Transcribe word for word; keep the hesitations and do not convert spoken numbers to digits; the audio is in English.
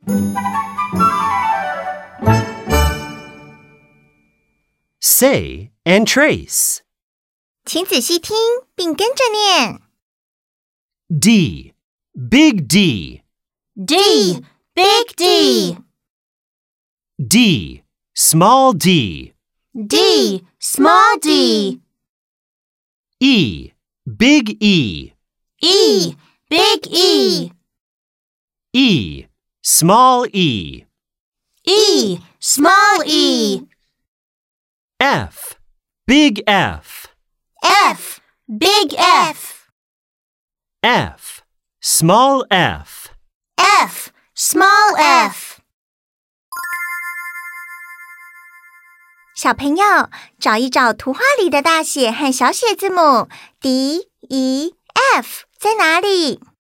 Say and trace. 请仔细听并跟着念。 D, big D. D, big D. D, small d. D, small d. E, big E. E, big E. E, small e. E, small e. F, big F. F, big F. F, small f. F, small f. 小朋友，找一找图画里的大写和小写字母 D, E, F 在哪里？